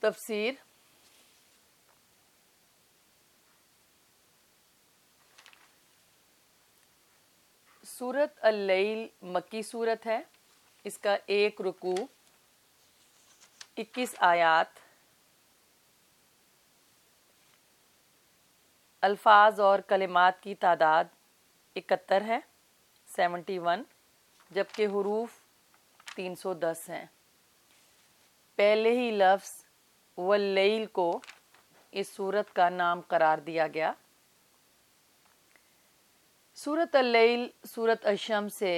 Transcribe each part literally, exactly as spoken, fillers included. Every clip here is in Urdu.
تفسیر سورت اللیل مکی سورت ہے. اس کا ایک رکوع، اکیس آیات. الفاظ اور کلمات کی تعداد اکہتر ہے، سیونٹی ون، جبکہ حروف تین سو دس ہیں. پہلے ہی لفظ واللیل کو اس سورت کا نام قرار دیا گیا. سورت اللیل سورت الشمس سے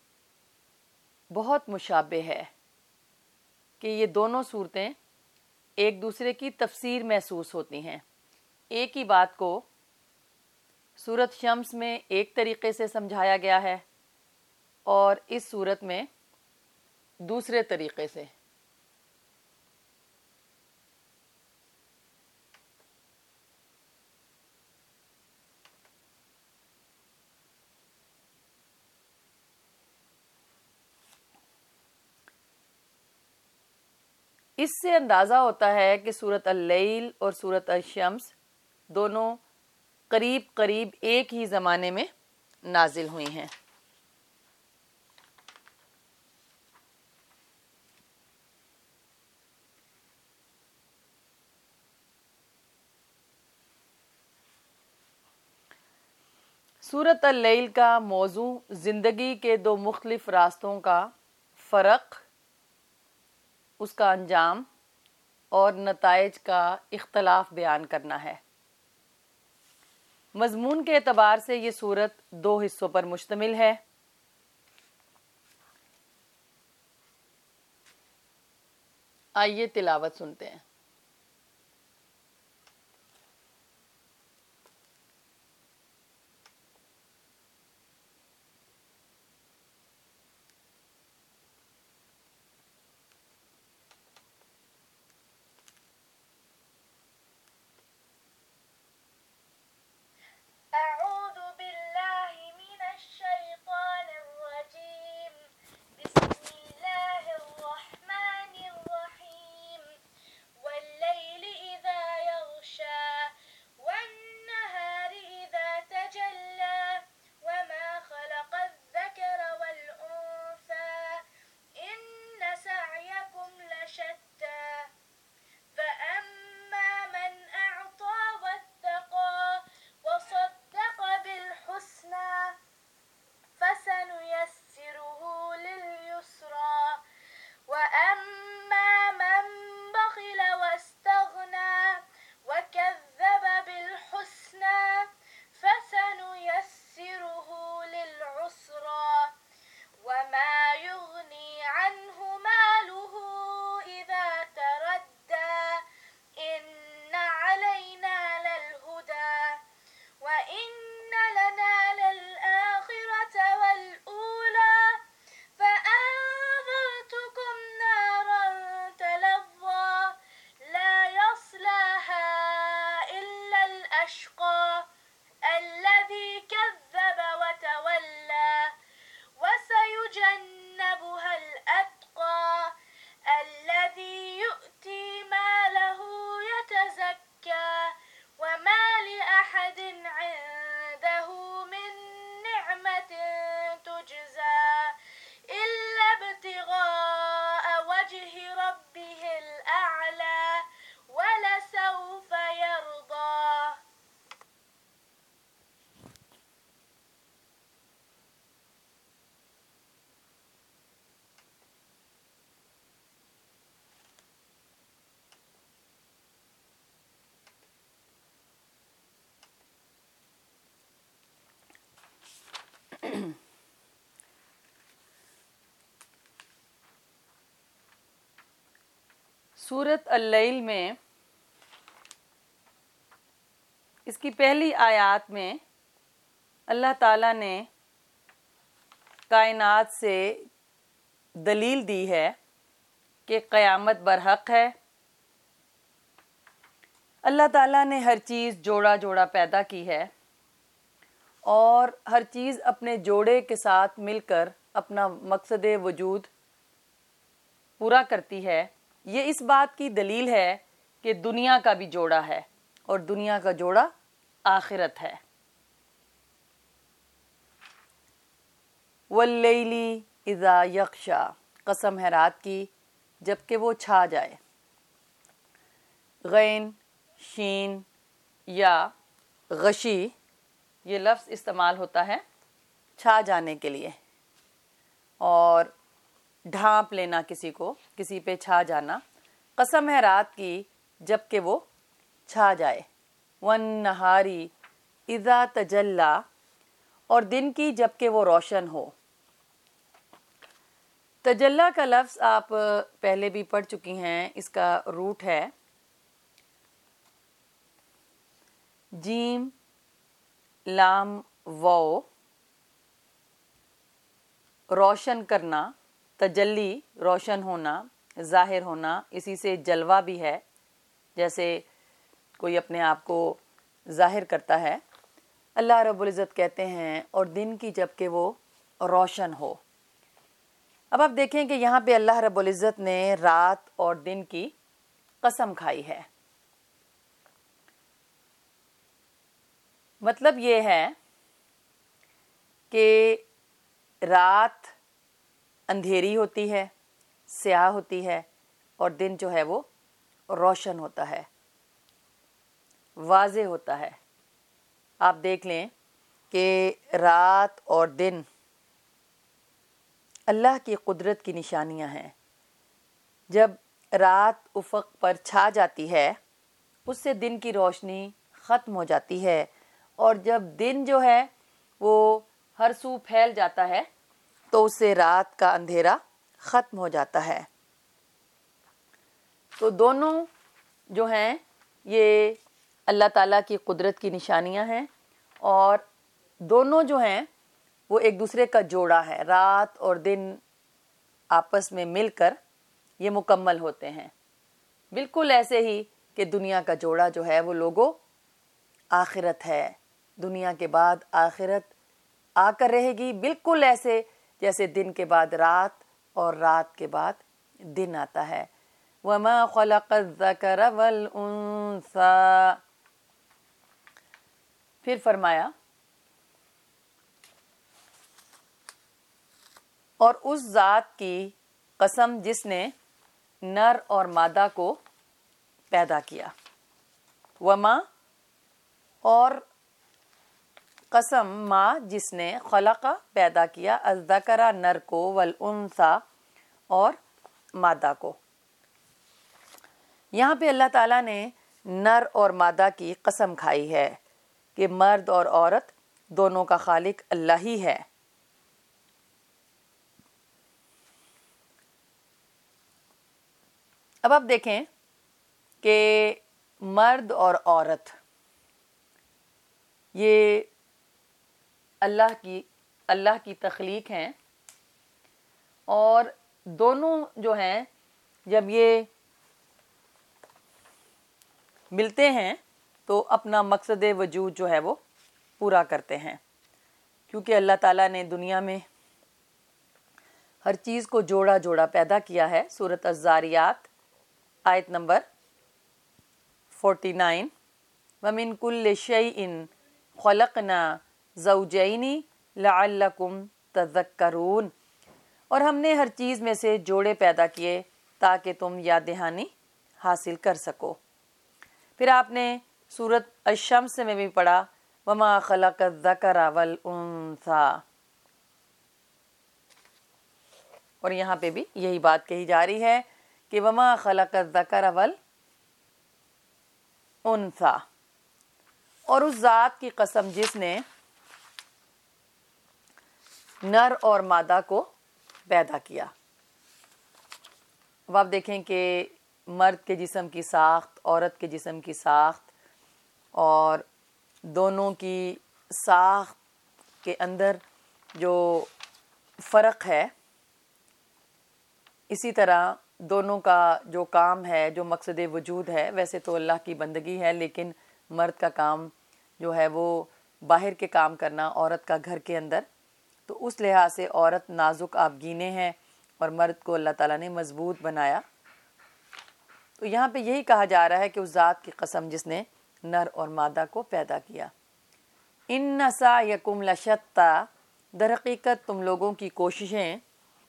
بہت مشابہ ہے کہ یہ دونوں صورتیں ایک دوسرے کی تفسیر محسوس ہوتی ہیں. ایک ہی بات کو سورت شمس میں ایک طریقے سے سمجھایا گیا ہے اور اس صورت میں دوسرے طریقے سے. اس سے اندازہ ہوتا ہے کہ سورت اللیل اور سورت الشمس دونوں قریب قریب ایک ہی زمانے میں نازل ہوئی ہیں. سورت اللیل کا موضوع زندگی کے دو مختلف راستوں کا فرق، اس کا انجام اور نتائج کا اختلاف بیان کرنا ہے. مضمون کے اعتبار سے یہ سورت دو حصوں پر مشتمل ہے. آئیے تلاوت سنتے ہیں. أعوذ بالله من الشيطان الرجيم. بسم الله الرحمن الرحيم. والليل إذا يغشى والنهار إذا تجلى وما خلق الذكر والأنثى إن سعيكم لشتى فأما من أعطى واتقى وصدق بالحسنى فسنيسره لليسرى وأما من بخل واستغنى وكذب بالحسنى فسنيسره للعسرى وما يغني عنه ماله إذا تردى إن علينا للهدى وإن لنا للآخرة والأولى فأنذرتكم نارا تلظى لا يصلاها إلا الأشقى الذي كذب وتولى وسيجنبها الأتقى الذي يؤتي ماله يتزكى وما لأحد عنده من نعمة تجزى إلا ابتغاء وجه ربه الأعلى ولسوف يرضى. سورت اللیل میں اس کی پہلی آیات میں اللہ تعالیٰ نے کائنات سے دلیل دی ہے کہ قیامت برحق ہے. اللہ تعالیٰ نے ہر چیز جوڑا جوڑا پیدا کی ہے اور ہر چیز اپنے جوڑے کے ساتھ مل کر اپنا مقصد وجود پورا کرتی ہے. یہ اس بات کی دلیل ہے کہ دنیا کا بھی جوڑا ہے اور دنیا کا جوڑا آخرت ہے۔ واللیل اذا یغشا، قسم ہے رات کی جب کہ وہ چھا جائے۔ غین، شین یا غشی یہ لفظ استعمال ہوتا ہے چھا جانے کے لیے، اور ڈھانپ لینا کسی کو، کسی پہ چھا جانا۔ قسم ہے رات کی جب کہ وہ چھا جائے۔ والنہاری اذا تجلی، اور دن کی جب کہ وہ روشن ہو۔ تجلی کا لفظ آپ پہلے بھی پڑھ چکی ہیں، اس کا روٹ ہے جیم لام واو، روشن کرنا، تجلی روشن ہونا، ظاہر ہونا، اسی سے جلوہ بھی ہے، جیسے کوئی اپنے آپ کو ظاہر کرتا ہے۔ اللہ رب العزت کہتے ہیں اور دن کی جب کہ وہ روشن ہو۔ اب آپ دیکھیں کہ یہاں پہ اللہ رب العزت نے رات اور دن کی قسم کھائی ہے۔ مطلب یہ ہے کہ رات اندھیری ہوتی ہے، سیاہ ہوتی ہے، اور دن جو ہے وہ روشن ہوتا ہے، واضح ہوتا ہے۔ آپ دیکھ لیں کہ رات اور دن اللہ کی قدرت کی نشانیاں ہیں۔ جب رات افق پر چھا جاتی ہے اس سے دن کی روشنی ختم ہو جاتی ہے، اور جب دن جو ہے وہ ہر سو پھیل جاتا ہے تو اس سے رات کا اندھیرا ختم ہو جاتا ہے۔ تو دونوں جو ہیں یہ اللہ تعالیٰ کی قدرت کی نشانیاں ہیں، اور دونوں جو ہیں وہ ایک دوسرے کا جوڑا ہے۔ رات اور دن آپس میں مل کر یہ مکمل ہوتے ہیں، بالکل ایسے ہی کہ دنیا کا جوڑا جو ہے وہ لوگوں آخرت ہے۔ دنیا کے بعد آخرت آ کر رہے گی، بالکل ایسے جیسے دن کے بعد رات اور رات کے بعد دن آتا ہے۔ وَمَا خَلَقَ الذَّكَرَ وَالْأُنثَى، پھر فرمایا اور اس ذات کی قسم جس نے نر اور مادہ کو پیدا کیا۔ وما، اور قسم ما جس نے خلق پیدا کیا، الذکر نر کو، والانثى اور مادہ کو۔ یہاں پہ اللہ تعالیٰ نے نر اور مادہ کی قسم کھائی ہے کہ مرد اور عورت دونوں کا خالق اللہ ہی ہے۔ اب آپ دیکھیں کہ مرد اور عورت یہ اللہ کی اللہ کی تخلیق ہیں، اور دونوں جو ہیں جب یہ ملتے ہیں تو اپنا مقصد وجود جو ہے وہ پورا کرتے ہیں، کیونکہ اللہ تعالیٰ نے دنیا میں ہر چیز کو جوڑا جوڑا پیدا کیا ہے۔ سورۃ الذاریات آیت نمبر فورٹی نائن، وَمِن كُلِّ شَيْءٍ خَلَقْنَا زَوْجَيْنِ لَعَلَّكُمْ تَذَكَّرُونَ، اور ہم نے ہر چیز میں سے جوڑے پیدا کیے تاکہ تم یاد دہانی حاصل کر سکو۔ پھر آپ نے سورۃ الشمس میں بھی پڑھا وَمَا خَلَقَ الذَّكَرَ وَالْأُنثَى، اور یہاں پہ بھی یہی بات کہی جا رہی ہے کہ وَمَا خَلَقَ الذَّكَرَ وَالْأُنثَى، اور اس ذات کی قسم جس نے نر اور مادہ کو پیدا کیا۔ اب آپ دیکھیں کہ مرد کے جسم کی ساخت، عورت کے جسم کی ساخت، اور دونوں کی ساخت کے اندر جو فرق ہے، اسی طرح دونوں کا جو کام ہے، جو مقصد وجود ہے، ویسے تو اللہ کی بندگی ہے، لیکن مرد کا کام جو ہے وہ باہر کے کام کرنا، عورت کا گھر کے اندر، تو اس لحاظ سے عورت نازک آبگینے ہیں اور مرد کو اللہ تعالیٰ نے مضبوط بنایا۔ تو یہاں پہ یہی کہا جا رہا ہے کہ اس ذات کی قسم جس نے نر اور مادہ کو پیدا کیا. ان سعیکم لشتی، در حقیقت تم لوگوں کی کوششیں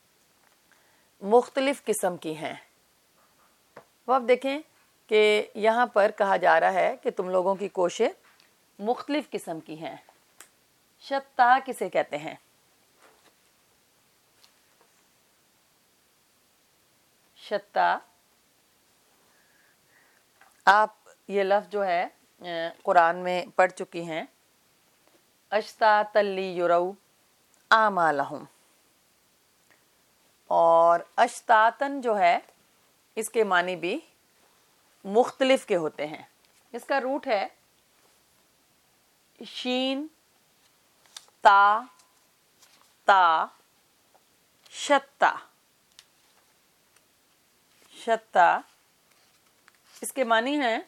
مختلف قسم کی ہیں. وہ اب دیکھیں کہ یہاں پر کہا جا رہا ہے کہ تم لوگوں کی کوششیں مختلف قسم کی ہیں. شتا کسے کہتے ہیں؟ شتا، آپ یہ لفظ جو ہے قرآن میں پڑھ چکی ہیں. اشتاتا لیروا اعمالہم، اور اشتاتن جو ہے اس کے معنی بھی مختلف کے ہوتے ہیں. اس کا روٹ ہے شین تا تا شتا. شتا اس کے معنی ہیں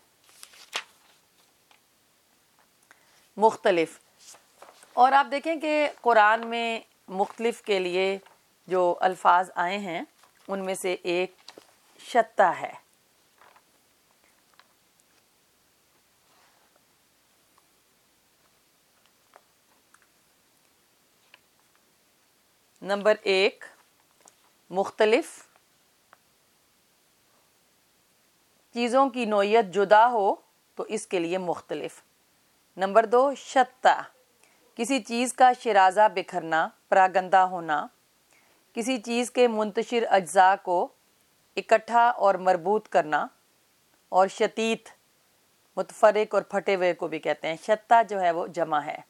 مختلف. اور آپ دیکھیں کہ قرآن میں مختلف کے لیے جو الفاظ آئے ہیں ان میں سے ایک شتا ہے. نمبر ایک مختلف، چیزوں کی نوعیت جدا ہو تو اس کے لیے مختلف. نمبر دو شتا، کسی چیز کا شیرازہ بکھرنا، پراگندہ ہونا، کسی چیز کے منتشر اجزاء کو اکٹھا اور مربوط کرنا. اور شتیت، متفرق اور پھٹے ہوئے کو بھی کہتے ہیں. شتا جو ہے وہ جمع ہے.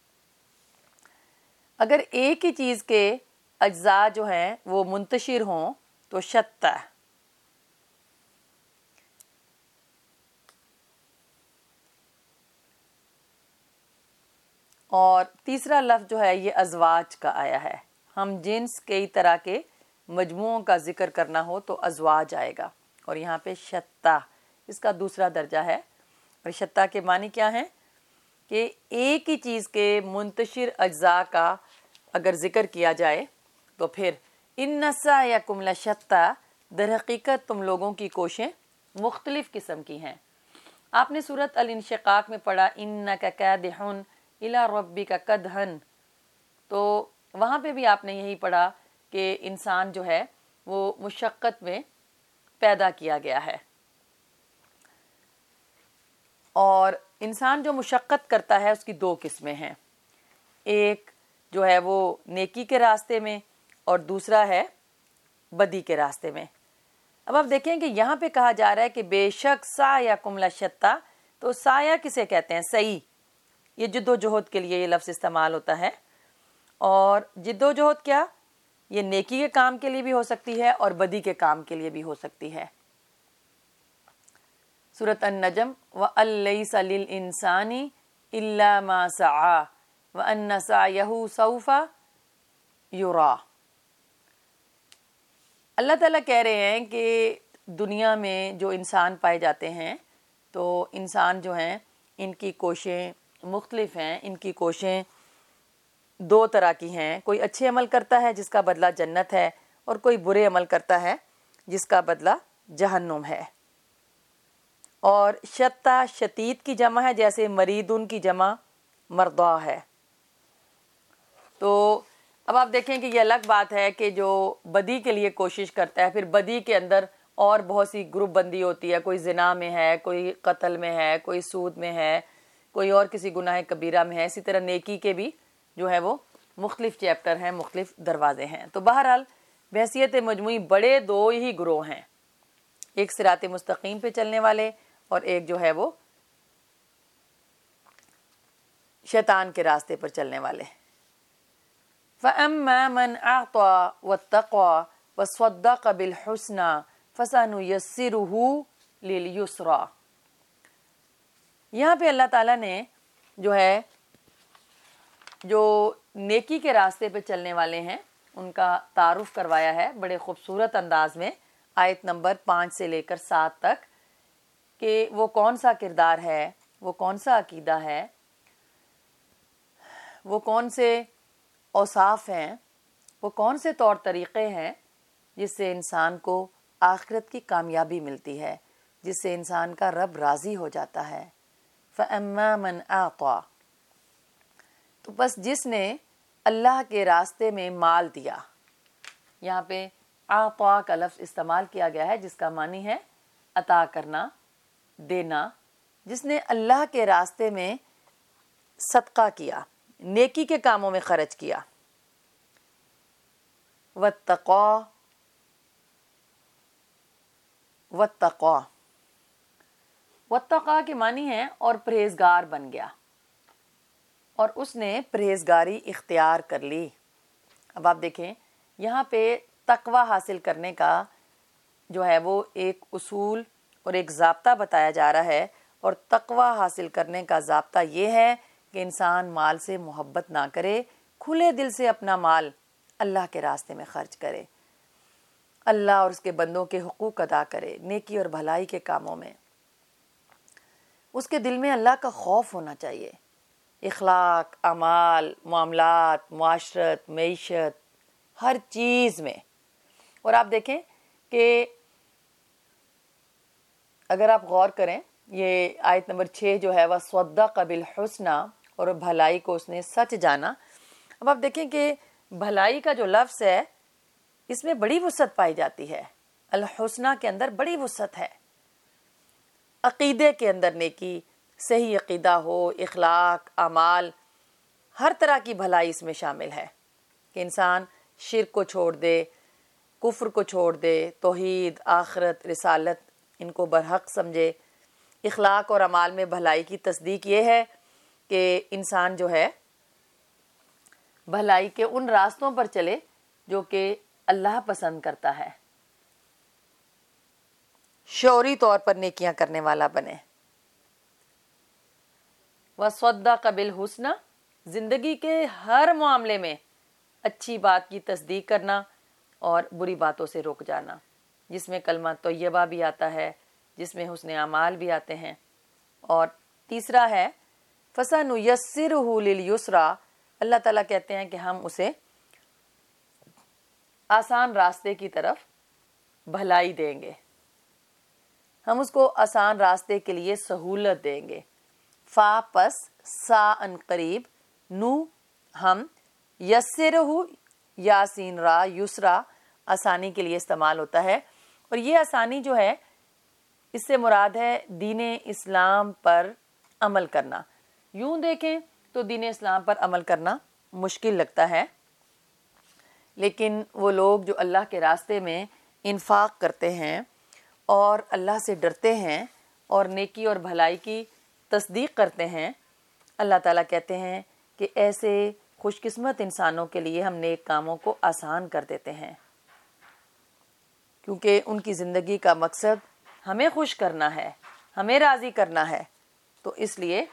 اگر ایک ہی چیز کے اجزاء جو ہیں وہ منتشر ہوں تو شتا. اور تیسرا لفظ جو ہے یہ ازواج کا آیا ہے. ہم جنس کئی طرح کے مجموعوں کا ذکر کرنا ہو تو ازواج آئے گا، اور یہاں پہ شتا اس کا دوسرا درجہ ہے. اور شتا کے معنی کیا ہیں کہ ایک ہی چیز کے منتشر اجزاء کا اگر ذکر کیا جائے تو پھر ان سعیکم لشتی، در حقیقت تم لوگوں کی کوششیں مختلف قسم کی ہیں. آپ نے سورۃ الانشقاق میں پڑھا انک کادح الی ربک کدحا، تو وہاں پہ بھی آپ نے یہی پڑھا کہ انسان جو ہے وہ مشقت میں پیدا کیا گیا ہے. اور انسان جو مشقت کرتا ہے اس کی دو قسمیں ہیں. ایک جو ہے وہ نیکی کے راستے میں، اور دوسرا ہے بدی کے راستے میں. اب آپ دیکھیں کہ یہاں پہ کہا جا رہا ہے کہ بے شک سعیکم لشتی، تو سایہ کسے کہتے ہیں؟ سعی. یہ جد و جہد کے لیے یہ لفظ استعمال ہوتا ہے. اور جد و جہد کیا؟ یہ نیکی کے کام کے لیے بھی ہو سکتی ہے اور بدی کے کام کے لیے بھی ہو سکتی ہے. سورۃ النجم وَأَن لَّيْسَ لِلْإِنسَانِ إِلَّا مَا سَعَىٰ وَأَنَّ سَعْيَهُ سَوْفَ يُرَىٰ. اللہ تعالیٰ کہہ رہے ہیں کہ دنیا میں جو انسان پائے جاتے ہیں تو انسان جو ہیں ان کی کوششیں مختلف ہیں. ان کی کوششیں دو طرح کی ہیں. کوئی اچھے عمل کرتا ہے جس کا بدلہ جنت ہے، اور کوئی برے عمل کرتا ہے جس کا بدلہ جہنم ہے. اور شتا شتیت کی جمع ہے، جیسے مریدن کی جمع مرضا ہے. تو اب آپ دیکھیں کہ یہ الگ بات ہے کہ جو بدی کے لیے کوشش کرتا ہے، پھر بدی کے اندر اور بہت سی گروپ بندی ہوتی ہے. کوئی زنا میں ہے، کوئی قتل میں ہے، کوئی سود میں ہے، کوئی اور کسی گناہ کبیرہ میں ہے. اسی طرح نیکی کے بھی جو ہے وہ مختلف چیپٹر ہیں، مختلف دروازے ہیں. تو بہرحال بحیثیت مجموعی بڑے دو ہی گروہ ہیں، ایک صراط مستقیم پہ چلنے والے اور ایک جو ہے وہ شیطان کے راستے پر چلنے والے. فَأَمَّا مَنْ أَعْطَىٰ وَاتَّقَىٰ وَصَدَّقَ بِالْحُسْنَىٰ فَسَنُيَسِّرُهُ لِلْيُسْرَىٰ. یہاں پہ اللہ تعالیٰ نے جو ہے جو نیکی کے راستے پہ چلنے والے ہیں ان کا تعارف کروایا ہے بڑے خوبصورت انداز میں آیت نمبر پانچ سے لے کر سات تک، کہ وہ کون سا کردار ہے، وہ کون سا عقیدہ ہے، وہ کون سے اوصاف ہیں، وہ کون سے طور طریقے ہیں جس سے انسان کو آخرت کی کامیابی ملتی ہے. جس سے انسان کا رب راضی ہو جاتا ہے. فَأَمَّا مَنْ أَعْطَى، تو بس جس نے اللہ کے راستے میں مال دیا. یہاں پہ اعطا کا لفظ استعمال کیا گیا ہے جس کا معنی ہے عطا کرنا، دینا. جس نے اللہ کے راستے میں صدقہ کیا، نیکی کے کاموں میں خرچ کیا. واتقوا، واتقوا واتقوا کے معنی ہے اور پرہیزگار بن گیا، اور اس نے پرہیزگاری اختیار کر لی. اب آپ دیکھیں یہاں پہ تقوی حاصل کرنے کا جو ہے وہ ایک اصول اور ایک ضابطہ بتایا جا رہا ہے، اور تقوی حاصل کرنے کا ضابطہ یہ ہے کہ انسان مال سے محبت نہ کرے، کھلے دل سے اپنا مال اللہ کے راستے میں خرچ کرے، اللہ اور اس کے بندوں کے حقوق ادا کرے، نیکی اور بھلائی کے کاموں میں. اس کے دل میں اللہ کا خوف ہونا چاہیے، اخلاق، اعمال، معاملات، معاشرت، معیشت، ہر چیز میں. اور آپ دیکھیں کہ اگر آپ غور کریں یہ آیت نمبر چھ جو ہے وہ صدق بالحسنی، اور بھلائی کو اس نے سچ جانا. اب آپ دیکھیں کہ بھلائی کا جو لفظ ہے اس میں بڑی وسعت پائی جاتی ہے. الحسنہ کے اندر بڑی وسعت ہے. عقیدے کے اندر نیکی، صحیح عقیدہ ہو، اخلاق، اعمال، ہر طرح کی بھلائی اس میں شامل ہے کہ انسان شرک کو چھوڑ دے، کفر کو چھوڑ دے، توحید، آخرت، رسالت ان کو برحق سمجھے. اخلاق اور اعمال میں بھلائی کی تصدیق یہ ہے کہ انسان جو ہے بھلائی کے ان راستوں پر چلے جو کہ اللہ پسند کرتا ہے، شعوری طور پر نیکیاں کرنے والا بنے. وَصَدَّقَ بِالْحُسْنَى، زندگی کے ہر معاملے میں اچھی بات کی تصدیق کرنا اور بری باتوں سے رک جانا، جس میں کلمہ طیبہ بھی آتا ہے، جس میں حسن اعمال بھی آتے ہیں. اور تیسرا ہے فَسَنُيَسِّرُهُ لِلْيُسْرَى، اللہ تعالیٰ کہتے ہیں کہ ہم اسے آسان راستے کی طرف بھلائی دیں گے، ہم اس کو آسان راستے کے لیے سہولت دیں گے. فا پس سا ان قریب، نو ہم، یسرہ یاسین را یسرا آسانی کے لیے استعمال ہوتا ہے. اور یہ آسانی جو ہے اس سے مراد ہے دین اسلام پر عمل کرنا. یوں دیکھیں تو دین اسلام پر عمل کرنا مشکل لگتا ہے، لیکن وہ لوگ جو اللہ کے راستے میں انفاق کرتے ہیں اور اللہ سے ڈرتے ہیں اور نیکی اور بھلائی کی تصدیق کرتے ہیں، اللہ تعالیٰ کہتے ہیں کہ ایسے خوش قسمت انسانوں کے لیے ہم نیک کاموں کو آسان کر دیتے ہیں، کیونکہ ان کی زندگی کا مقصد ہمیں خوش کرنا ہے، ہمیں راضی کرنا ہے. تو اس لیے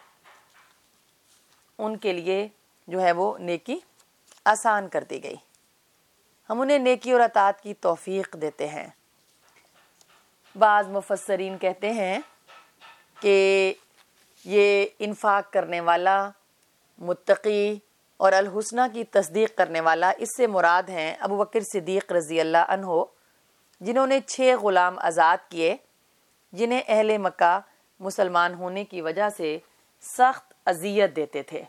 ان کے لیے جو ہے وہ نیکی آسان کر دی گئی. ہم انہیں نیکی اور اطاعت کی توفیق دیتے ہیں. بعض مفسرین کہتے ہیں کہ یہ انفاق کرنے والا، متقی اور الحسنہ کی تصدیق کرنے والا، اس سے مراد ہیں ابو بکر صدیق رضی اللہ عنہ، جنہوں نے چھ غلام آزاد کیے جنہیں اہل مکہ مسلمان ہونے کی وجہ سے سخت اذیت دیتے تھے.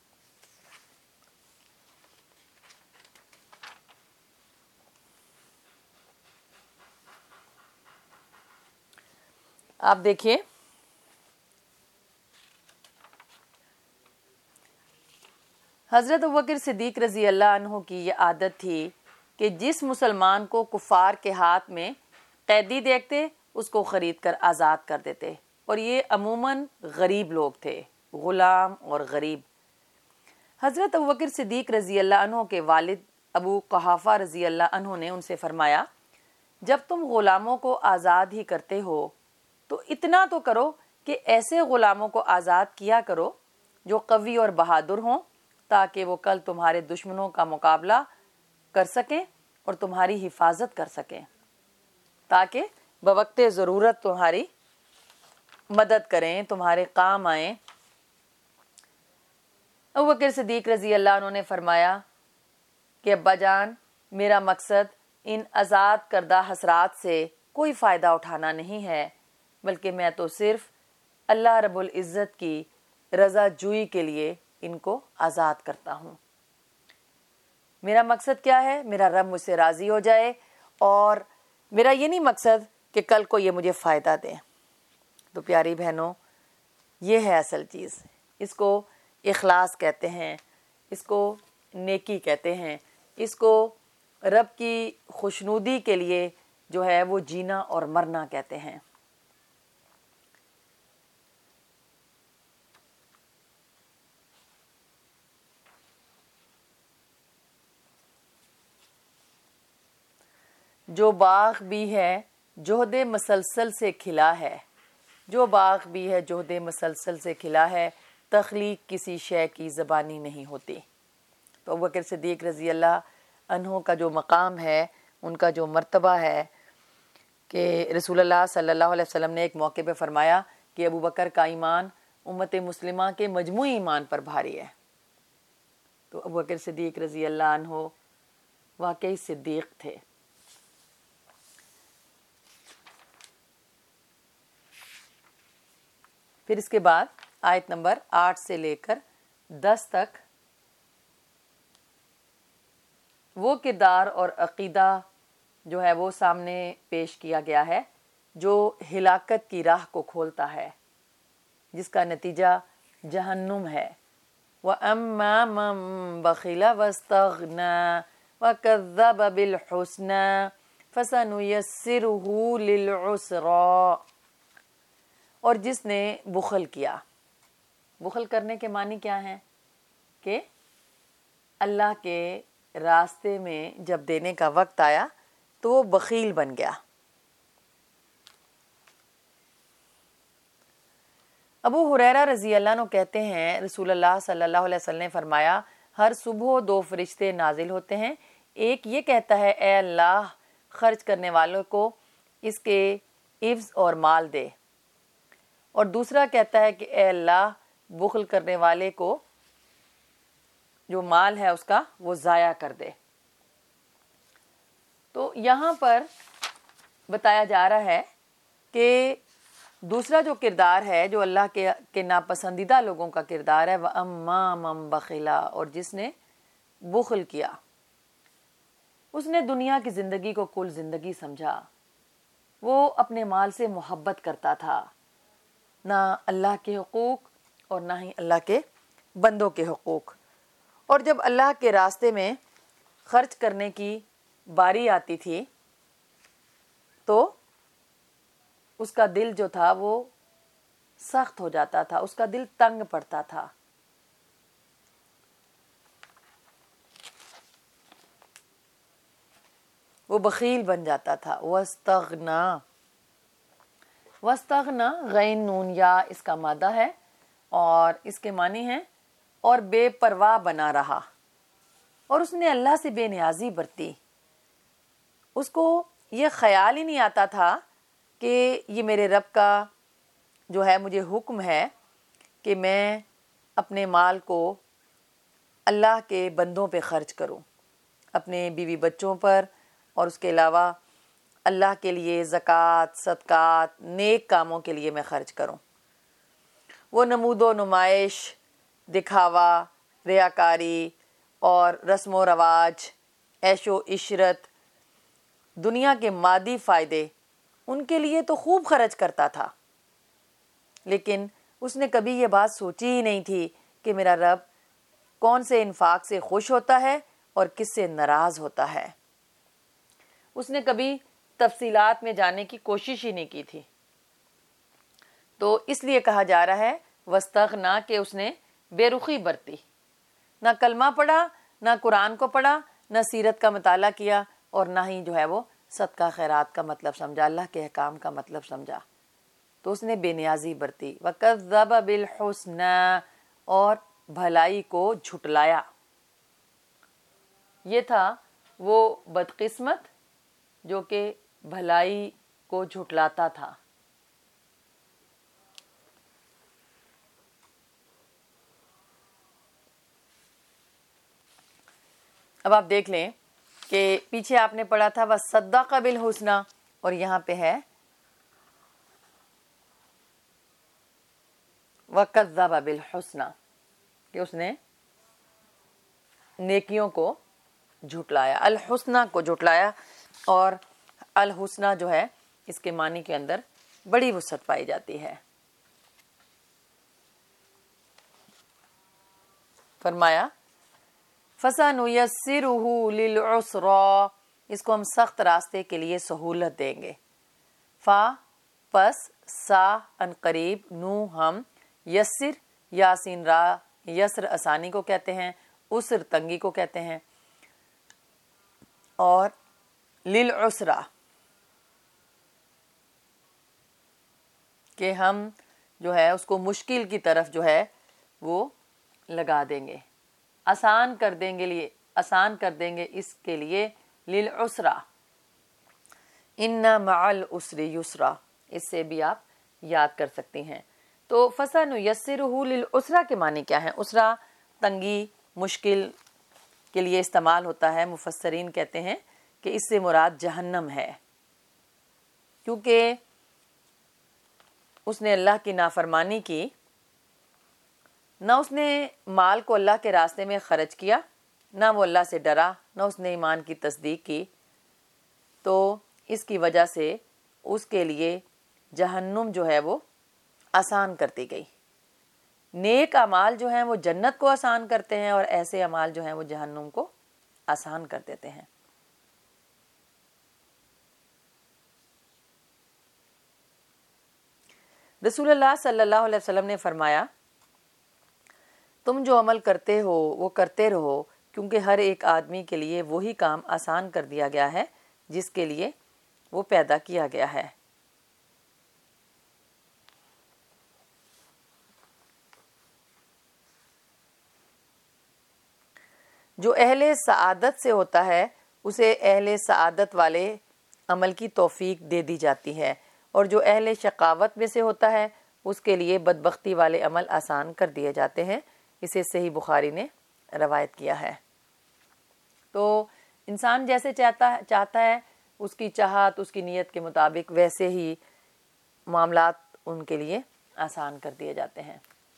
آپ دیکھیے حضرت ابوبکر صدیق رضی اللہ عنہ کی یہ عادت تھی کہ جس مسلمان کو کفار کے ہاتھ میں قیدی دیکھتے اس کو خرید کر آزاد کر دیتے، اور یہ عموماً غریب لوگ تھے، غلام اور غریب. حضرت ابوبکر صدیق رضی اللہ عنہ کے والد ابو قحافہ رضی اللہ عنہ نے ان سے فرمایا، جب تم غلاموں کو آزاد ہی کرتے ہو تو اتنا تو کرو کہ ایسے غلاموں کو آزاد کیا کرو جو قوی اور بہادر ہوں، تاکہ وہ کل تمہارے دشمنوں کا مقابلہ کر سکیں اور تمہاری حفاظت کر سکیں، تاکہ بوقت ضرورت تمہاری مدد کریں، تمہارے کام آئیں. ابوبکر صدیق رضی اللہ عنہ نے فرمایا کہ ابا جان، میرا مقصد ان آزاد کردہ حسرات سے کوئی فائدہ اٹھانا نہیں ہے، بلکہ میں تو صرف اللہ رب العزت کی رضا جوئی کے لیے ان کو آزاد کرتا ہوں۔ میرا مقصد کیا ہے؟ میرا رب مجھ سے راضی ہو جائے، اور میرا یہ نہیں مقصد کہ کل کو یہ مجھے فائدہ دے۔ تو پیاری بہنوں، یہ ہے اصل چیز، اس کو اخلاص کہتے ہیں، اس کو نیکی کہتے ہیں، اس کو رب کی خوشنودی کے لیے جو ہے وہ جینا اور مرنا کہتے ہیں۔ جو باغ بھی ہے جہد مسلسل سے کھلا ہے، جو باغ بھی ہے جہد مسلسل سے کھلا ہے، تخلیق کسی شے کی زبانی نہیں ہوتی۔ تو ابوبکر صدیق رضی اللہ عنہ کا جو مقام ہے، ان کا جو مرتبہ ہے، کہ رسول اللہ صلی اللہ علیہ وسلم نے ایک موقع پہ فرمایا کہ ابوبکر کا ایمان امت مسلمہ کے مجموعی ایمان پر بھاری ہے۔ تو ابوبکر صدیق رضی اللہ عنہ واقعی صدیق تھے۔ پھر اس کے بعد آیت نمبر آٹھ سے لے کر دس تک وہ کردار اور عقیدہ جو ہے وہ سامنے پیش کیا گیا ہے جو ہلاکت کی راہ کو کھولتا ہے، جس کا نتیجہ جہنم ہے۔ وَأَمَّا مَن بَخِلَ وَاسْتَغْنَىٰ وَكَذَّبَ بِالْحُسْنَىٰ فَسَنُيَسِّرُهُ لِلْعُسْرَىٰ۔ اور جس نے بخل کیا، بخل کرنے کے معنی کیا ہیں؟ کہ اللہ کے راستے میں جب دینے کا وقت آیا تو وہ بخیل بن گیا۔ ابو ہریرہ رضی اللہ عنہ کہتے ہیں رسول اللہ صلی اللہ علیہ وسلم نے فرمایا، ہر صبح دو فرشتے نازل ہوتے ہیں، ایک یہ کہتا ہے اے اللہ خرچ کرنے والوں کو اس کے عوض اور مال دے، اور دوسرا کہتا ہے کہ اے اللہ بخل کرنے والے کو جو مال ہے اس کا وہ ضائع کر دے۔ تو یہاں پر بتایا جا رہا ہے کہ دوسرا جو کردار ہے جو اللہ کے کے ناپسندیدہ لوگوں کا کردار ہے، وَأَمَّا مَن بَخِلَ، اور جس نے بخل کیا، اس نے دنیا کی زندگی کو کل زندگی سمجھا، وہ اپنے مال سے محبت کرتا تھا، نہ اللہ کے حقوق اور نہ ہی اللہ کے بندوں کے حقوق، اور جب اللہ کے راستے میں خرچ کرنے کی باری آتی تھی تو اس کا دل جو تھا وہ سخت ہو جاتا تھا، اس کا دل تنگ پڑتا تھا۔ وہ بخیل بن جاتا تھا۔ وَاسْتَغْنَا، وَاسْتَغْنَا غین نون یا اس کا مادہ ہے، اور اس کے معنی ہیں اور بے پرواہ بنا رہا، اور اس نے اللہ سے بے نیازی برتی۔ اس کو یہ خیال ہی نہیں آتا تھا کہ یہ میرے رب کا جو ہے مجھے حکم ہے کہ میں اپنے مال کو اللہ کے بندوں پہ خرچ کروں، اپنے بیوی بچوں پر، اور اس کے علاوہ اللہ کے لیے زکوٰۃ، صدقات، نیک کاموں کے لیے میں خرچ کروں۔ وہ نمود و نمائش، دکھاوا، ریاکاری اور رسم و رواج، عیش و عشرت، دنیا کے مادی فائدے، ان کے لیے تو خوب خرچ کرتا تھا، لیکن اس نے کبھی یہ بات سوچی ہی نہیں تھی کہ میرا رب کون سے انفاق سے خوش ہوتا ہے اور کس سے ناراض ہوتا ہے۔ اس نے کبھی تفصیلات میں جانے کی کوشش ہی نہیں کی تھی۔ تو اس لیے کہا جا رہا ہے وَاسْتَغْنَا، کہ اس نے بے رخی برتی، نہ کلمہ پڑھا، نہ قرآن کو پڑھا، نہ سیرت کا مطالعہ کیا، اور نہ ہی جو ہے وہ صدقہ خیرات کا مطلب سمجھا، اللہ کے احکام کا مطلب سمجھا۔ تو اس نے بے نیازی برتی۔ وَكَذَّبَ بِالْحُسْنَىٰ، اور بھلائی کو جھٹلایا۔ یہ تھا وہ بدقسمت جو کہ بھلائی کو جھٹلاتا تھا۔ اب آپ دیکھ لیں کہ پیچھے آپ نے پڑھا تھا وَصَدَّقَ بِالْحُسْنَىٰ، اور یہاں پہ ہے وَكَذَّبَ بِالْحُسْنَى کہ اس نے نیکیوں کو جھٹلایا، الحسنہ کو جھٹلایا. اور الحسنہ جو ہے اس کے معنی کے اندر بڑی وسعت پائی جاتی ہے. فرمایا فَسَنُيَسِّرُهُ لِلْعُسْرَى، اس کو ہم سخت راستے کے لیے سہولت دیں گے. فا پس، سا ان قریب، نو ہم، یسر یاسین را، یسر آسانی کو کہتے ہیں، عسر تنگی کو کہتے ہیں، اور للعسرا کہ ہم جو ہے اس کو مشکل کی طرف جو ہے وہ لگا دیں گے، آسان کر دیں گے لیے آسان کر دیں گے اس کے لیے. للعسرا ان مع العسر یسرا، اس سے بھی آپ یاد کر سکتی ہیں. تو فَسَنُيَسِّرُهُ لِلْعُسْرَى کے معنی کیا ہے؟ اسرا تنگی، مشکل کے لیے استعمال ہوتا ہے. مفسرین کہتے ہیں کہ اس سے مراد جہنم ہے، کیونکہ اس نے اللہ کی نافرمانی کی، نہ اس نے مال کو اللہ کے راستے میں خرچ کیا، نہ وہ اللہ سے ڈرا، نہ اس نے ایمان کی تصدیق کی. تو اس کی وجہ سے اس کے لیے جہنم جو ہے وہ آسان کرتی گئی. نیک اعمال جو ہیں وہ جنت کو آسان کرتے ہیں، اور ایسے اعمال جو ہیں وہ جہنم کو آسان کر دیتے ہیں. رسول اللہ صلی اللہ علیہ وسلم نے فرمایا تم جو عمل کرتے ہو وہ کرتے رہو، کیونکہ ہر ایک آدمی کے لیے وہی کام آسان کر دیا گیا ہے جس کے لیے وہ پیدا کیا گیا ہے. جو اہل سعادت سے ہوتا ہے اسے اہل سعادت والے عمل کی توفیق دے دی جاتی ہے، اور جو اہل شقاوت میں سے ہوتا ہے اس کے لیے بدبختی والے عمل آسان کر دیے جاتے ہیں. اسے صحیح بخاری نے روایت کیا ہے. تو انسان جیسے چاہتا چاہتا ہے اس کی چاہت، اس کی نیت کے مطابق ویسے ہی معاملات ان کے لیے آسان کر دیے جاتے ہیں.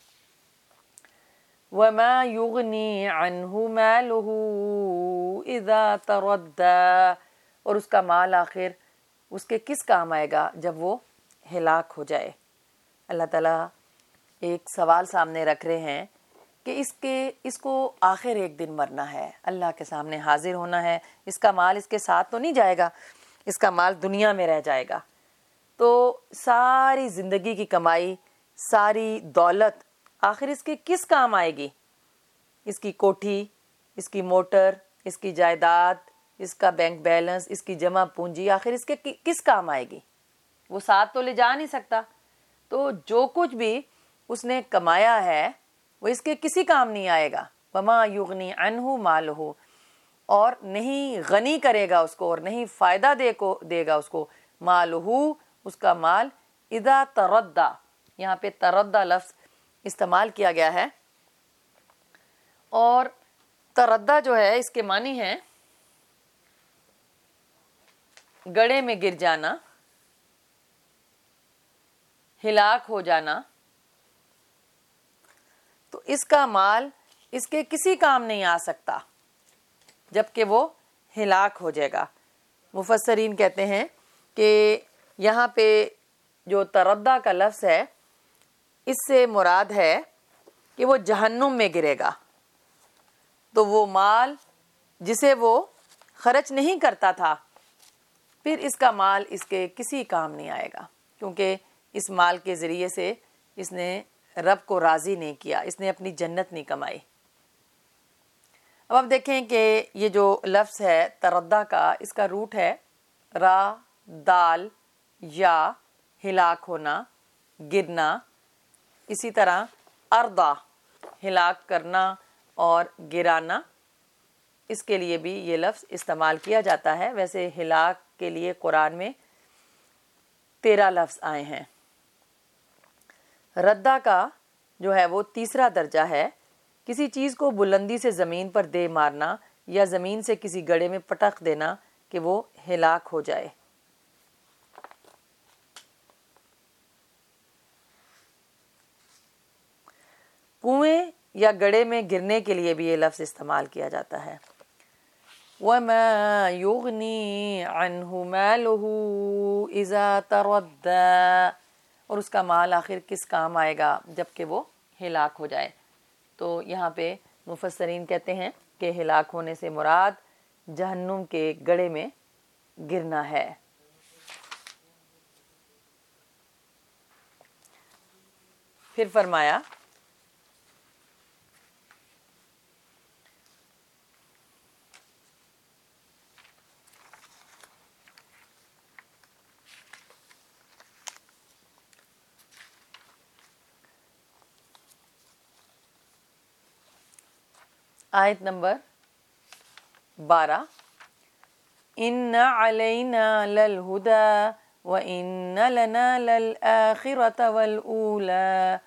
وَمَا يُغْنِي عَنْهُ مَالُهُ إِذَا تَرَدَّى، اور اس کا مال آخر اس کے کس کام آئے گا جب وہ ہلاک ہو جائے. اللہ تعالیٰ ایک سوال سامنے رکھ رہے ہیں کہ اس کے اس کو آخر ایک دن مرنا ہے، اللہ کے سامنے حاضر ہونا ہے. اس کا مال اس کے ساتھ تو نہیں جائے گا، اس کا مال دنیا میں رہ جائے گا. تو ساری زندگی کی کمائی، ساری دولت آخر اس کے کس کام آئے گی؟ اس کی کوٹھی، اس کی موٹر، اس کی جائیداد، اس کا بینک بیلنس، اس کی جمع پونجی آخر اس کے کس کام آئے گی؟ وہ ساتھ تو لے جا نہیں سکتا. تو جو کچھ بھی اس نے کمایا ہے وہ اس کے کسی کام نہیں آئے گا. وما یغنی عنہ مالہ، اور نہیں غنی کرے گا اس کو اور نہیں فائدہ دے کو دے گا اس کو، مالہ اس کا مال، اذا تردہ، یہاں پہ تردہ لفظ استعمال کیا گیا ہے. اور تردہ جو ہے اس کے معنی ہے گڑھے میں گر جانا، ہلاک ہو جانا. تو اس کا مال اس کے کسی کام نہیں آ سکتا جبکہ وہ ہلاک ہو جائے گا. مفسرین کہتے ہیں کہ یہاں پہ جو تردہ کا لفظ ہے اس سے مراد ہے کہ وہ جہنم میں گرے گا. تو وہ مال جسے وہ خرچ نہیں کرتا تھا، پھر اس کا مال اس کے کسی کام نہیں آئے گا، کیونکہ اس مال کے ذریعے سے اس نے رب کو راضی نہیں کیا، اس نے اپنی جنت نہیں کمائی. اب آپ دیکھیں کہ یہ جو لفظ ہے تردہ کا، اس کا روٹ ہے را، دال، یا، ہلاک ہونا، گرنا. اسی طرح اردا، ہلاک کرنا اور گرانا، اس کے لیے بھی یہ لفظ استعمال کیا جاتا ہے. ویسے ہلاک کے لیے قرآن میں تیرہ لفظ آئے ہیں. ردہ کا جو ہے وہ تیسرا درجہ ہے، کسی چیز کو بلندی سے زمین پر دے مارنا یا زمین سے کسی گڑھے میں پٹک دینا کہ وہ ہلاک ہو جائے. کنویں یا گڑھے میں گرنے کے لیے بھی یہ لفظ استعمال کیا جاتا ہے. وَمَا يُغْنِي عَنْهُ مَالُهُ إِذَا تَرَدَّى، اور اس کا مال آخر کس کام آئے گا جب کہ وہ ہلاک ہو جائے. تو یہاں پہ مفسرین کہتے ہیں کہ ہلاک ہونے سے مراد جہنم کے گڑھے میں گرنا ہے. پھر فرمایا آیت نمبر بارہ، ان علینا للہدی وان لنا للآخرة والأولى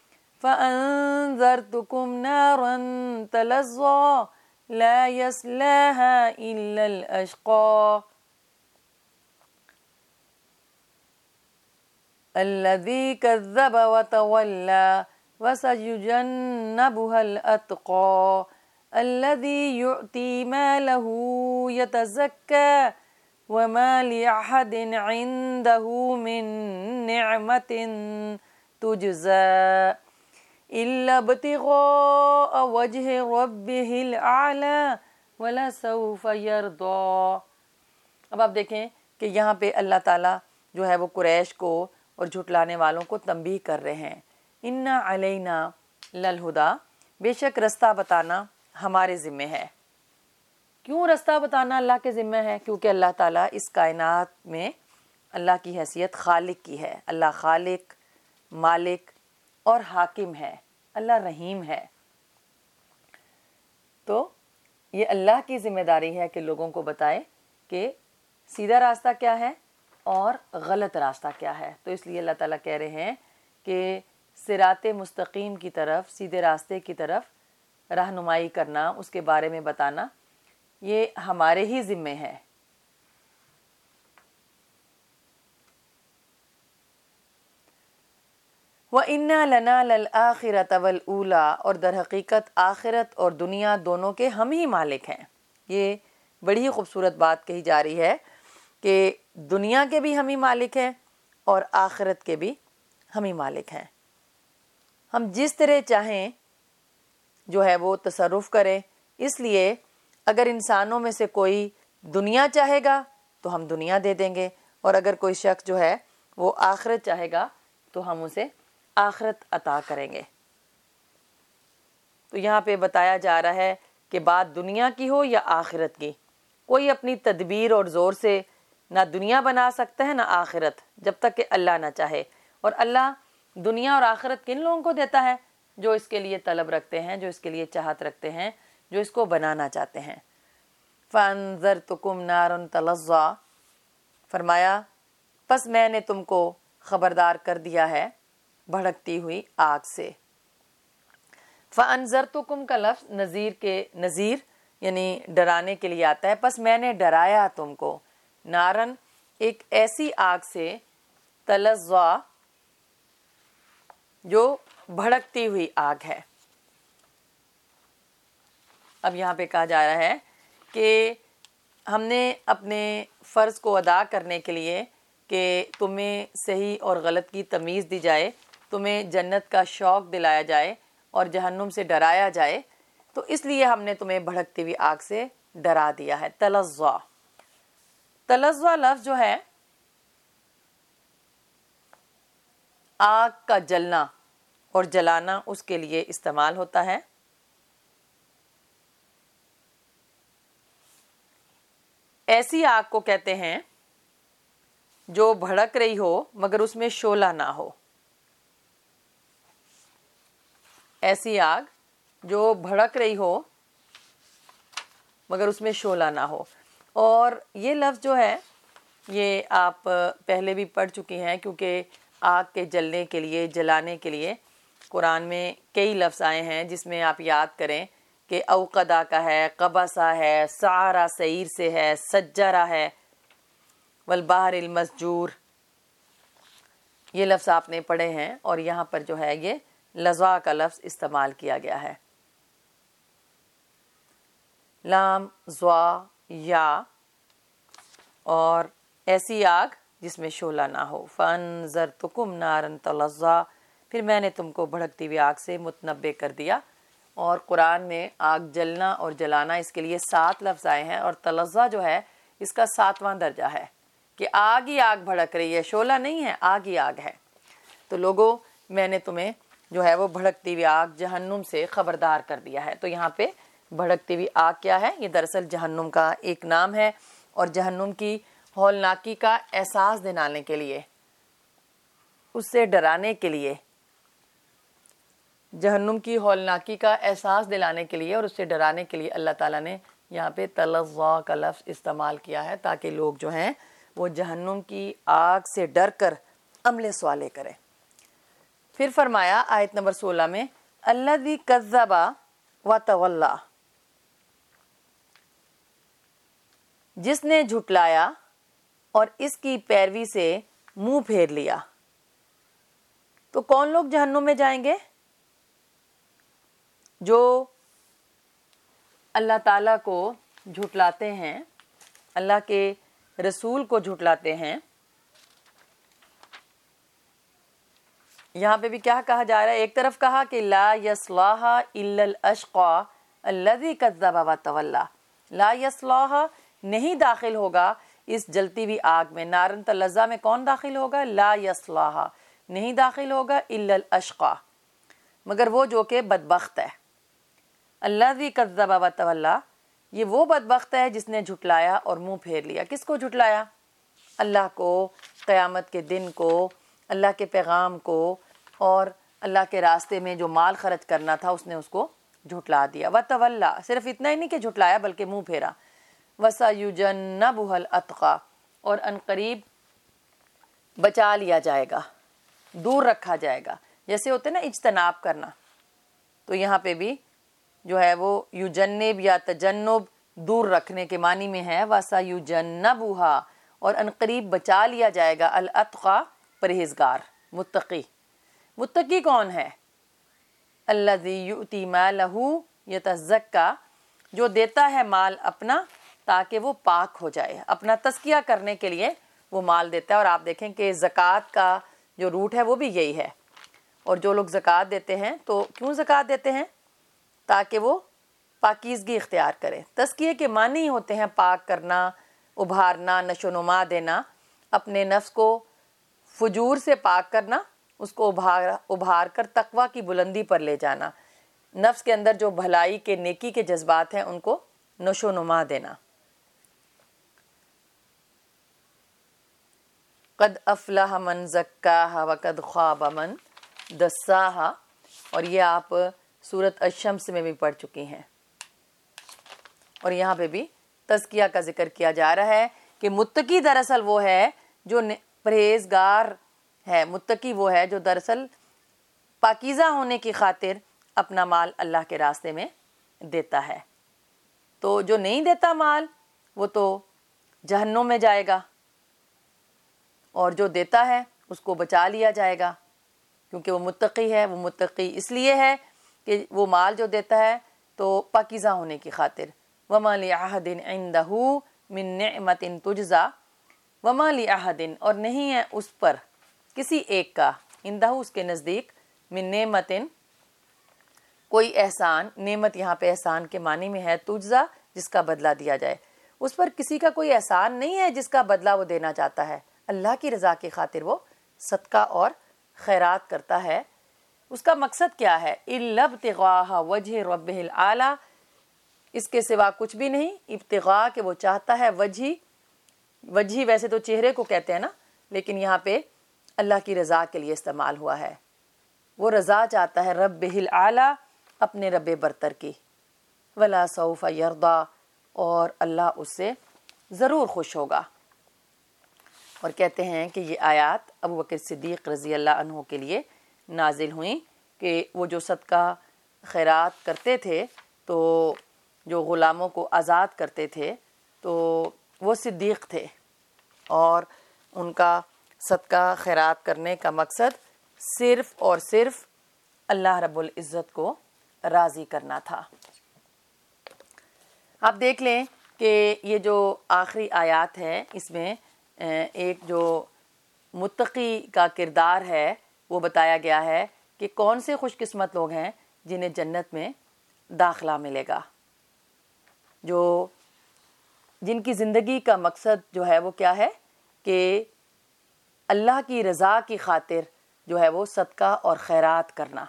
فأنذرتكم نارا تلظى لا يصلاها إلا الأشقى الذي كذب وتولى وسيجنبها الأتقى الذي يؤتي ماله يتزكى وما لأحد عنده من نعمة تجزى إلا ابتغاء وجه ربه الأعلى ولسوف يرضى. اب آپ دیکھیں کہ یہاں پہ اللہ تعالیٰ جو ہے وہ قریش کو اور جھٹلانے والوں کو تنبیہ کر رہے ہیں. اِنَّ عَلَيْنَا لَلْهُدَى، بے شک رستہ بتانا ہمارے ذمہ ہے. کیوں رستہ بتانا اللہ کے ذمہ ہے؟ کیونکہ اللہ تعالیٰ اس کائنات میں اللہ کی حیثیت خالق کی ہے. اللہ خالق، مالک اور حاکم ہے. اللہ رحیم ہے. تو یہ اللہ کی ذمہ داری ہے کہ لوگوں کو بتائے کہ سیدھا راستہ کیا ہے اور غلط راستہ کیا ہے. تو اس لیے اللہ تعالیٰ کہہ رہے ہیں کہ صراط مستقیم کی طرف، سیدھے راستے کی طرف رہنمائی کرنا، اس کے بارے میں بتانا، یہ ہمارے ہی ذمہ ہے. وَإِنَّا لَنَا لَلْآخِرَةَ وَالْأُولَى، اور در حقیقت آخرت اور دنیا دونوں کے ہم ہی مالک ہیں. یہ بڑی ہی خوبصورت بات کہی جا رہی ہے کہ دنیا کے بھی ہم ہی مالک ہیں اور آخرت کے بھی ہم ہی مالک ہیں. ہم جس طرح چاہیں جو ہے وہ تصرف کریں. اس لیے اگر انسانوں میں سے کوئی دنیا چاہے گا تو ہم دنیا دے دیں گے، اور اگر کوئی شخص جو ہے وہ آخرت چاہے گا تو ہم اسے آخرت عطا کریں گے. تو یہاں پہ بتایا جا رہا ہے کہ بات دنیا کی ہو یا آخرت کی، کوئی اپنی تدبیر اور زور سے نہ دنیا بنا سکتا ہے نہ آخرت، جب تک کہ اللہ نہ چاہے. اور اللہ دنیا اور آخرت کن لوگوں کو دیتا ہے؟ جو اس کے لیے طلب رکھتے ہیں، جو اس کے لیے چاہت رکھتے ہیں، جو اس کو بنانا چاہتے ہیں. فَأَنذَرْتُكُمْ نَارًا تَلَظَّى، فرمایا پس میں نے تم کو خبردار کر دیا ہے بھڑکتی ہوئی آگ سے. فَأَنذَرْتُكُمْ کا لفظ نذیر کے نذیر یعنی ڈرانے کے لیے آتا ہے. پس میں نے ڈرایا تم کو نارن، ایک ایسی آگ سے، تلظّى جو بھڑکتی ہوئی آگ ہے. اب یہاں پہ کہا جا رہا ہے کہ ہم نے اپنے فرض کو ادا کرنے کے لیے کہ تمہیں صحیح اور غلط کی تمیز دی جائے، تمہیں جنت کا شوق دلایا جائے اور جہنم سے ڈرایا جائے، تو اس لیے ہم نے تمہیں بھڑکتی ہوئی آگ سے ڈرا دیا ہے. تلظّى تلظّى لفظ جو ہے آگ کا جلنا اور جلانا اس کے لیے استعمال ہوتا ہے. ایسی آگ کو کہتے ہیں جو بھڑک رہی ہو مگر اس میں شعلہ نہ ہو. ایسی آگ جو بھڑک رہی ہو مگر اس میں شعلہ نہ ہو. اور یہ لفظ جو ہے یہ آپ پہلے بھی پڑھ چکی ہیں، کیونکہ آگ کے جلنے کے لیے، جلانے کے لیے قرآن میں کئی لفظ آئے ہیں، جس میں آپ یاد کریں کہ اوقدہ کا ہے، قبسہ ہے، سعرہ سعیر سے ہے، سجرہ ہے، والبحر المسجور، یہ لفظ آپ نے پڑھے ہیں. اور یہاں پر جو ہے یہ لظا کا لفظ استعمال کیا گیا ہے. لام زوا یا اور ایسی آگ جس میں شعلہ نہ ہو. فَأَنذَرْتُكُمْ نَارًا تَلَظَّىٰ پھر میں نے تم کو بھڑکتی ہوئی آگ سے متنبع کر دیا. اور قرآن میں آگ جلنا اور جلانا اس کے لیے سات لفظ آئے ہیں اور تلظہ جو ہے اس کا ساتواں درجہ ہے کہ آگ ہی آگ بھڑک رہی ہے, شعلہ نہیں ہے, آگ ہی آگ ہے. تو لوگوں میں نے تمہیں جو ہے وہ بھڑکتی ہوئی آگ جہنم سے خبردار کر دیا ہے. تو یہاں پہ بھڑکتی ہوئی آگ کیا ہے؟ یہ دراصل جہنم کا ایک نام ہے اور جہنم کی ہولناکی کا احساس دلانے کے لیے, اس سے ڈرانے کے لیے, جہنم کی ہولناکی کا احساس دلانے کے لیے اور اس سے ڈرانے کے لیے اللہ تعالیٰ نے یہاں پہ تلظا کا لفظ استعمال کیا ہے تاکہ لوگ جو ہیں وہ جہنم کی آگ سے ڈر کر عمل صالح کریں. پھر فرمایا آیت نمبر سولہ میں الذی کذب وتولی جس نے جھٹلایا اور اس کی پیروی سے منہ پھیر لیا. تو کون لوگ جہنم میں جائیں گے؟ جو اللہ تعالیٰ کو جھٹلاتے ہیں, اللہ کے رسول کو جھٹلاتے ہیں. یہاں پہ بھی کیا کہا جا رہا ہے؟ ایک طرف کہا کہ لا یصلاھا الا الاشقى الذی کذب وتولی, لا یصلاھا نہیں داخل ہوگا اس جلتی ہوئی آگ میں. نارن تلظا میں کون داخل ہوگا؟ لا یصلاھا نہیں داخل ہوگا الا الاشقى مگر وہ جو کہ بدبخت ہے. الذی کذب وتولی یہ وہ بدبخت ہے جس نے جھٹلایا اور منہ پھیر لیا. کس کو جھٹلایا؟ اللہ کو, قیامت کے دن کو, اللہ کے پیغام کو, اور اللہ کے راستے میں جو مال خرچ کرنا تھا اس نے اس کو جھٹلا دیا. وتولی صرف اتنا ہی نہیں کہ جھٹلایا بلکہ منہ پھیرا. وَسَيُجَنَّبُهَا الْأَتْقَى اور ان قریب بچا لیا جائے گا, دور رکھا جائے گا. جیسے ہوتے نا اجتناب کرنا, تو یہاں پہ بھی جو ہے وہ یجنب یا تجنب دور رکھنے کے معنی میں ہے. وَسَيُجَنَّبُهَا اور ان قریب بچا لیا جائے گا. الاتقى پرہیزگار, متقی. متقی کون ہے؟ الذی یؤتی مالہ یتزکیٰ جو دیتا ہے مال اپنا تاکہ وہ پاک ہو جائے, اپنا تزکیہ کرنے کے لیے وہ مال دیتا ہے. اور آپ دیکھیں کہ زکوٰۃ کا جو روٹ ہے وہ بھی یہی ہے. اور جو لوگ زکوٰۃ دیتے ہیں تو کیوں زکوٰۃ دیتے ہیں؟ تاکہ وہ پاکیزگی اختیار کرے. تزکیے کے معنی ہوتے ہیں پاک کرنا, ابھارنا, نشو و نما دینا, اپنے نفس کو فجور سے پاک کرنا, اس کو ابھار ابھار کر تقویٰ کی بلندی پر لے جانا, نفس کے اندر جو بھلائی کے نیکی کے جذبات ہیں ان کو نشو و نما دینا. قد افلح من زکاہا وقد خاب من دساہا اور یہ آپ سورۃ الشمس میں بھی پڑھ چکی ہیں. اور یہاں پہ بھی تزکیہ کا ذکر کیا جا رہا ہے کہ متقی دراصل وہ ہے جو پرہیزگار ہے. متقی وہ ہے جو دراصل پاکیزہ ہونے کی خاطر اپنا مال اللہ کے راستے میں دیتا ہے. تو جو نہیں دیتا مال وہ تو جہنم میں جائے گا, اور جو دیتا ہے اس کو بچا لیا جائے گا کیونکہ وہ متقی ہے. وہ متقی اس لیے ہے کہ وہ مال جو دیتا ہے تو پاکیزہ ہونے کی خاطر. وَمَا لِأَحَدٍ عِنْدَهُ مِن نِعْمَةٍ تُجْزَى وَمَا لِأَحَدٍ اور نہیں ہے اس پر کسی ایک کا, عندہ اس کے نزدیک, من نعمتٍ کوئی احسان. نعمت یہاں پہ احسان کے معنی میں ہے تجزا جس کا بدلہ دیا جائے. اس پر کسی کا کوئی احسان نہیں ہے جس کا بدلہ وہ دینا چاہتا ہے. اللہ کی رضا کی خاطر وہ صدقہ اور خیرات کرتا ہے. اس کا مقصد کیا ہے؟ إِلَّا ابْتِغَاءَ وَجْهِ رَبِّهِ الْأَعْلَىٰ اس کے سوا کچھ بھی نہیں. ابتغاء کہ وہ چاہتا ہے, وجہی, وجہی ویسے تو چہرے کو کہتے ہیں نا, لیکن یہاں پہ اللہ کی رضا کے لیے استعمال ہوا ہے. وہ رضا چاہتا ہے ربہ العالیٰ اپنے رب برتر کی. ولا سوف یرضا اور اللہ اس سے ضرور خوش ہوگا. اور کہتے ہیں کہ یہ آیات ابو بکر صدیق رضی اللہ عنہ کے لیے نازل ہوئیں کہ وہ جو صدقہ خیرات کرتے تھے, تو جو غلاموں کو آزاد کرتے تھے, تو وہ صدیق تھے اور ان کا صدقہ خیرات کرنے کا مقصد صرف اور صرف اللہ رب العزت کو راضی کرنا تھا۔ آپ دیکھ لیں کہ یہ جو آخری آیات ہے اس میں ایک جو متقی کا کردار ہے وہ بتایا گیا ہے کہ کون سے خوش قسمت لوگ ہیں جنہیں جنت میں داخلہ ملے گا، جو جن کی زندگی کا مقصد جو ہے وہ کیا ہے کہ اللہ کی رضا کی خاطر جو ہے وہ صدقہ اور خیرات کرنا۔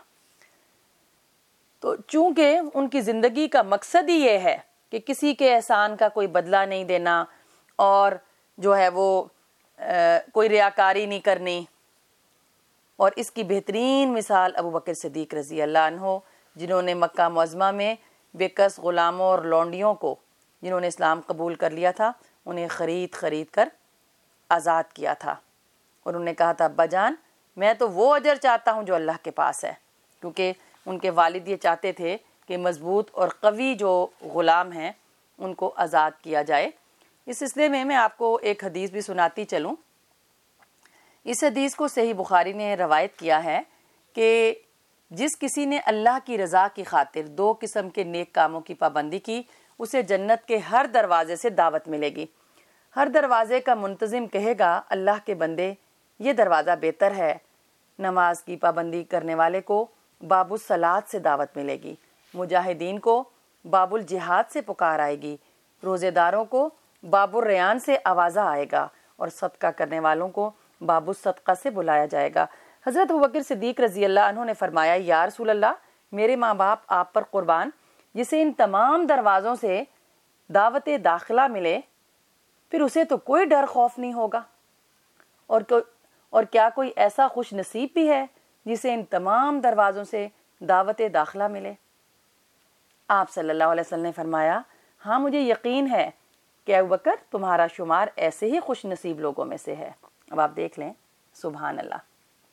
تو چونکہ ان کی زندگی کا مقصد ہی یہ ہے کہ کسی کے احسان کا کوئی بدلہ نہیں دینا اور جو ہے وہ کوئی ریاکاری نہیں کرنی، اور اس کی بہترین مثال ابو بکر صدیق رضی اللہ عنہ، جنہوں نے مکہ معظمہ میں بے کس غلاموں اور لونڈیوں کو جنہوں نے اسلام قبول کر لیا تھا انہیں خرید خرید کر آزاد کیا تھا، اور انہوں نے کہا تھا ابا جان میں تو وہ اجر چاہتا ہوں جو اللہ کے پاس ہے، کیونکہ ان کے والد یہ چاہتے تھے کہ مضبوط اور قوی جو غلام ہیں ان کو آزاد کیا جائے۔ اس سلسلے میں میں آپ کو ایک حدیث بھی سناتی چلوں۔ اس حدیث کو صحیح بخاری نے روایت کیا ہے کہ جس کسی نے اللہ کی رضا کی خاطر دو قسم کے نیک کاموں کی پابندی کی اسے جنت کے ہر دروازے سے دعوت ملے گی۔ ہر دروازے کا منتظم کہے گا اللہ کے بندے یہ دروازہ بہتر ہے۔ نماز کی پابندی کرنے والے کو باب الصلاۃ سے دعوت ملے گی، مجاہدین کو باب الجہاد سے پکار آئے گی، روزے داروں کو باب الریان سے آوازہ آئے گا، اور صدقہ کرنے والوں کو باب الصدقہ سے بلایا جائے گا۔ حضرت ابوبکر صدیق رضی اللہ عنہ نے فرمایا یا رسول اللہ میرے ماں باپ آپ پر قربان، جسے ان تمام دروازوں سے دعوت داخلہ ملے پھر اسے تو کوئی ڈر خوف نہیں ہوگا، اور اور کیا کوئی ایسا خوش نصیب بھی ہے جسے ان تمام دروازوں سے دعوت داخلہ ملے؟ آپ صلی اللہ علیہ وسلم نے فرمایا ہاں مجھے یقین ہے کہ ابوبکر تمہارا شمار ایسے ہی خوش نصیب لوگوں میں سے ہے۔ اب آپ دیکھ لیں، سبحان اللہ۔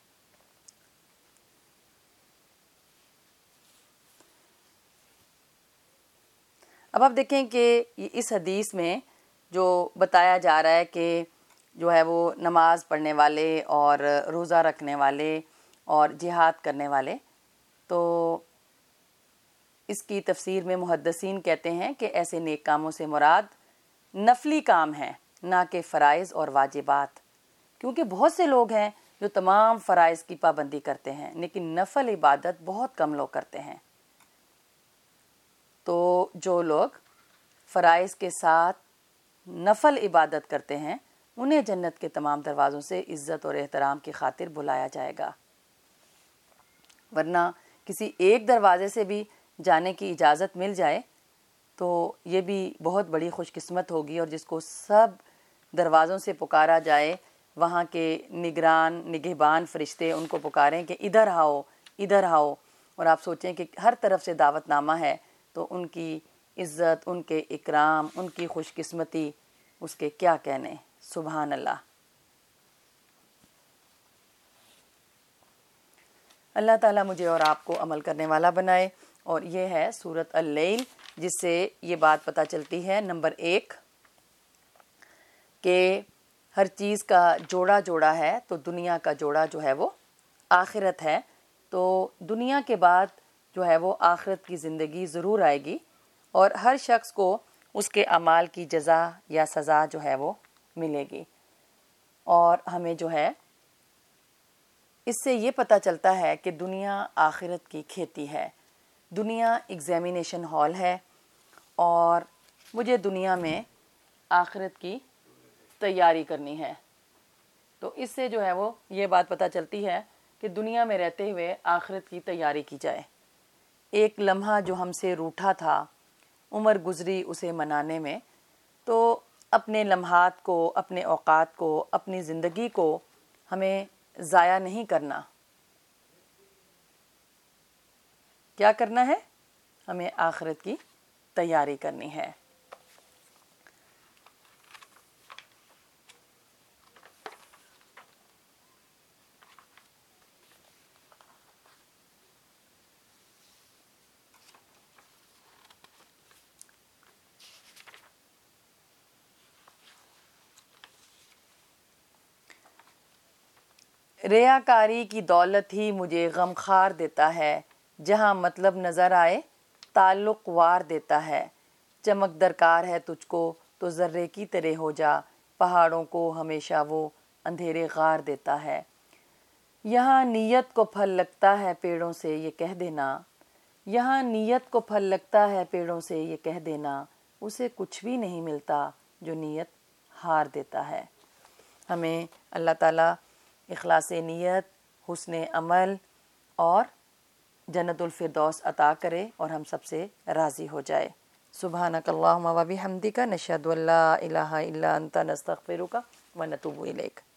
اب آپ دیکھیں کہ اس حدیث میں جو بتایا جا رہا ہے کہ جو ہے وہ نماز پڑھنے والے اور روزہ رکھنے والے اور جہاد کرنے والے، تو اس کی تفسیر میں محدثین کہتے ہیں کہ ایسے نیک کاموں سے مراد نفلی کام ہیں نہ کہ فرائض اور واجبات، کیونکہ بہت سے لوگ ہیں جو تمام فرائض کی پابندی کرتے ہیں لیکن نفل عبادت بہت کم لوگ کرتے ہیں۔ تو جو لوگ فرائض کے ساتھ نفل عبادت کرتے ہیں انہیں جنت کے تمام دروازوں سے عزت اور احترام کی خاطر بلایا جائے گا، ورنہ کسی ایک دروازے سے بھی جانے کی اجازت مل جائے تو یہ بھی بہت بڑی خوش قسمت ہوگی، اور جس کو سب دروازوں سے پکارا جائے وہاں کے نگران نگہبان فرشتے ان کو پکاریں کہ ادھر آؤ ادھر آؤ، اور آپ سوچیں کہ ہر طرف سے دعوت نامہ ہے تو ان کی عزت، ان کے اکرام، ان کی خوش قسمتی اس کے کیا کہنے، سبحان اللہ۔ اللہ تعالیٰ مجھے اور آپ کو عمل کرنے والا بنائے، اور یہ ہے سورۃ اللیل جس سے یہ بات پتہ چلتی ہے نمبر ایک کہ ہر چیز کا جوڑا جوڑا ہے، تو دنیا کا جوڑا جو ہے وہ آخرت ہے، تو دنیا کے بعد جو ہے وہ آخرت کی زندگی ضرور آئے گی، اور ہر شخص کو اس کے اعمال کی جزا یا سزا جو ہے وہ ملے گی۔ اور ہمیں جو ہے اس سے یہ پتہ چلتا ہے کہ دنیا آخرت کی کھیتی ہے، دنیا ایگزامینیشن ہال ہے، اور مجھے دنیا میں آخرت کی تیاری کرنی ہے۔ تو اس سے جو ہے وہ یہ بات پتہ چلتی ہے کہ دنیا میں رہتے ہوئے آخرت کی تیاری کی جائے۔ ایک لمحہ جو ہم سے روٹھا تھا، عمر گزری اسے منانے میں، تو اپنے لمحات کو، اپنے اوقات کو، اپنی زندگی کو ہمیں ضائع نہیں کرنا۔ کیا کرنا ہے؟ ہمیں آخرت کی تیاری کرنی ہے۔ ریاکاری کی دولت ہی مجھے غم خوار دیتا ہے، جہاں مطلب نظر آئے تعلق وار دیتا ہے۔ چمک درکار ہے تجھ کو تو ذرے کی طرح ہو جا، پہاڑوں کو ہمیشہ وہ اندھیرے غار دیتا ہے۔ یہاں نیت کو پھل لگتا ہے پیڑوں سے یہ کہہ دینا، یہاں نیت کو پھل لگتا ہے پیڑوں سے یہ کہہ دینا، اسے کچھ بھی نہیں ملتا جو نیت ہار دیتا ہے۔ ہمیں اللہ تعالیٰ اخلاص نیت، حسن عمل اور جنت الفردوس عطا کرے اور ہم سب سے راضی ہو جائے۔ سبحانک اللہم و بحمدک، نشہد ان لا الہ الا انت، نستغفرک و نتوب الیک۔